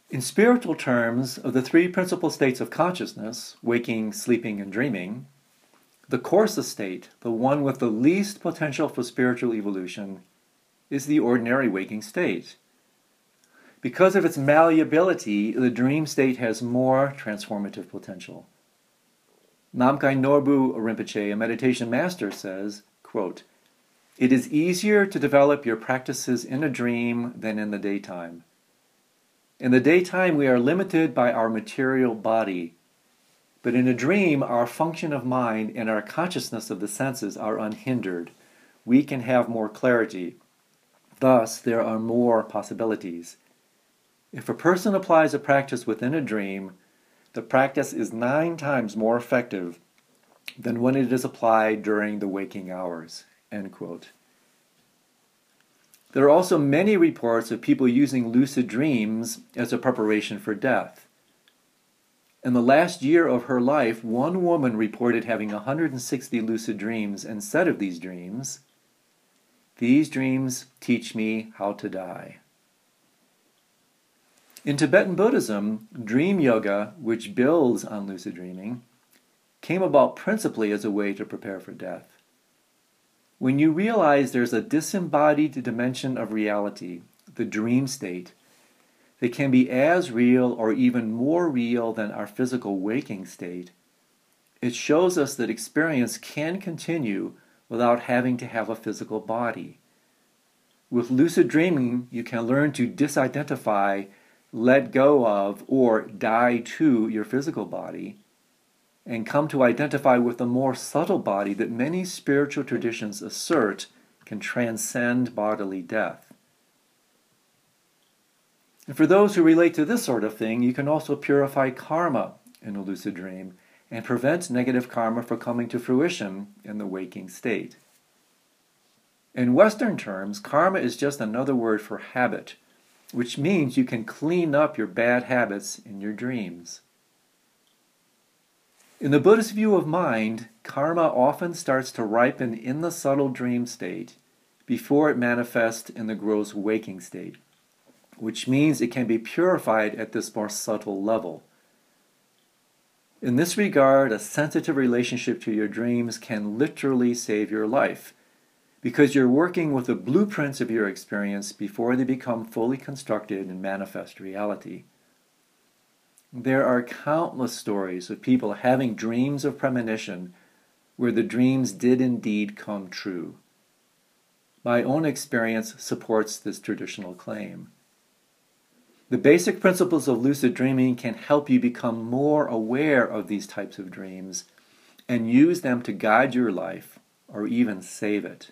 In spiritual terms, of the three principal states of consciousness, waking, sleeping, and dreaming, the coarsest state, the one with the least potential for spiritual evolution, is the ordinary waking state. Because of its malleability, the dream state has more transformative potential. Namkhai Norbu Rinpoche, a meditation master, says, quote, "It is easier to develop your practices in a dream than in the daytime. In the daytime, we are limited by our material body. But in a dream, our function of mind and our consciousness of the senses are unhindered. We can have more clarity. Thus, there are more possibilities. If a person applies a practice within a dream, the practice is 9 times more effective than when it is applied during the waking hours." End quote. There are also many reports of people using lucid dreams as a preparation for death. In the last year of her life, one woman reported having 160 lucid dreams and said of these dreams, "These dreams teach me how to die." In Tibetan Buddhism, dream yoga, which builds on lucid dreaming, came about principally as a way to prepare for death. When you realize there's a disembodied dimension of reality, the dream state, that can be as real or even more real than our physical waking state, it shows us that experience can continue without having to have a physical body. With lucid dreaming, you can learn to disidentify, let go of, or die to your physical body, and come to identify with a more subtle body that many spiritual traditions assert can transcend bodily death. And for those who relate to this sort of thing, you can also purify karma in a lucid dream and prevent negative karma from coming to fruition in the waking state. In Western terms, karma is just another word for habit, which means you can clean up your bad habits in your dreams. In the Buddhist view of mind, karma often starts to ripen in the subtle dream state before it manifests in the gross waking state, which means it can be purified at this more subtle level. In this regard, a sensitive relationship to your dreams can literally save your life, because you're working with the blueprints of your experience before they become fully constructed and manifest reality. There are countless stories of people having dreams of premonition where the dreams did indeed come true. My own experience supports this traditional claim. The basic principles of lucid dreaming can help you become more aware of these types of dreams and use them to guide your life or even save it.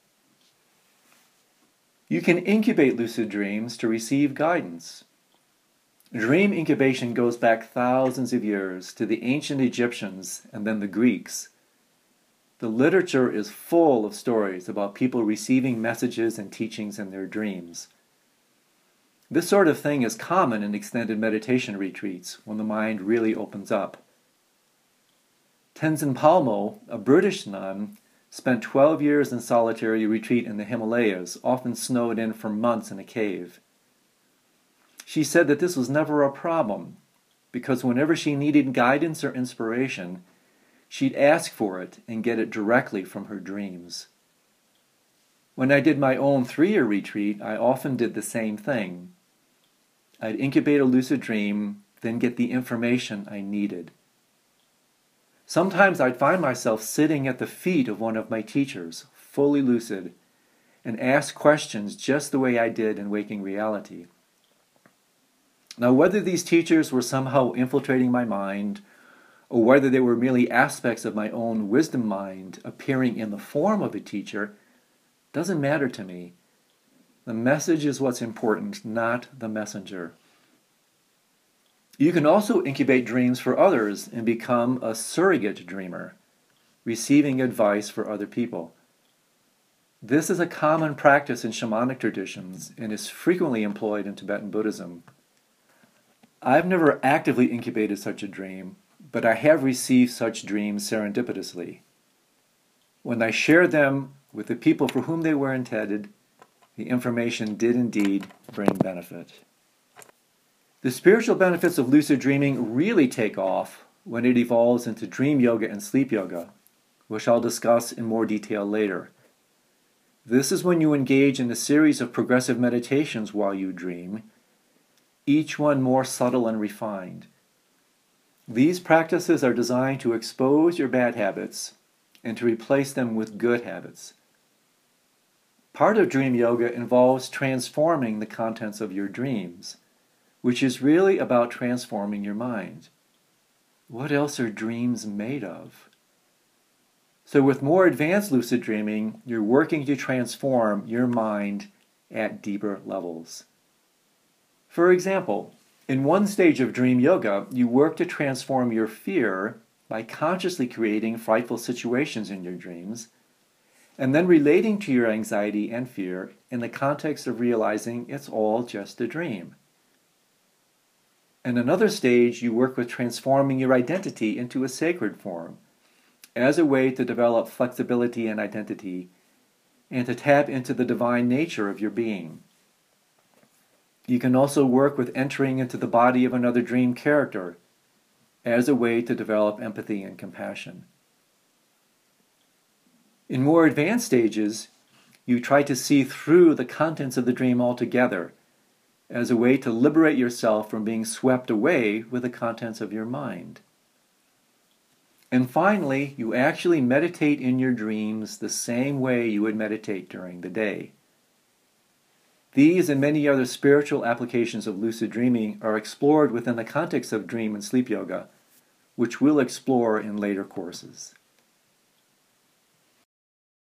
You can incubate lucid dreams to receive guidance. Dream incubation goes back thousands of years to the ancient Egyptians and then the Greeks. The literature is full of stories about people receiving messages and teachings in their dreams. This sort of thing is common in extended meditation retreats when the mind really opens up. Tenzin Palmo, a British nun, spent 12 years in solitary retreat in the Himalayas, often snowed in for months in a cave. She said that this was never a problem, because whenever she needed guidance or inspiration, she'd ask for it and get it directly from her dreams. When I did my own 3-year retreat, I often did the same thing. I'd incubate a lucid dream, then get the information I needed. Sometimes I'd find myself sitting at the feet of one of my teachers, fully lucid, and ask questions just the way I did in waking reality. Now, whether these teachers were somehow infiltrating my mind, or whether they were merely aspects of my own wisdom mind appearing in the form of a teacher, doesn't matter to me. The message is what's important, not the messenger. You can also incubate dreams for others and become a surrogate dreamer, receiving advice for other people. This is a common practice in shamanic traditions and is frequently employed in Tibetan Buddhism. I've never actively incubated such a dream, but I have received such dreams serendipitously. When I shared them with the people for whom they were intended, the information did indeed bring benefit. The spiritual benefits of lucid dreaming really take off when it evolves into dream yoga and sleep yoga, which I'll discuss in more detail later. This is when you engage in a series of progressive meditations while you dream, each one more subtle and refined. These practices are designed to expose your bad habits and to replace them with good habits. Part of dream yoga involves transforming the contents of your dreams, which is really about transforming your mind. What else are dreams made of? So with more advanced lucid dreaming, you're working to transform your mind at deeper levels. For example, in one stage of dream yoga, you work to transform your fear by consciously creating frightful situations in your dreams, and then relating to your anxiety and fear in the context of realizing it's all just a dream. In another stage, you work with transforming your identity into a sacred form as a way to develop flexibility and identity and to tap into the divine nature of your being. You can also work with entering into the body of another dream character as a way to develop empathy and compassion. In more advanced stages, you try to see through the contents of the dream altogether as a way to liberate yourself from being swept away with the contents of your mind. And finally, you actually meditate in your dreams the same way you would meditate during the day. These and many other spiritual applications of lucid dreaming are explored within the context of dream and sleep yoga, which we'll explore in later courses.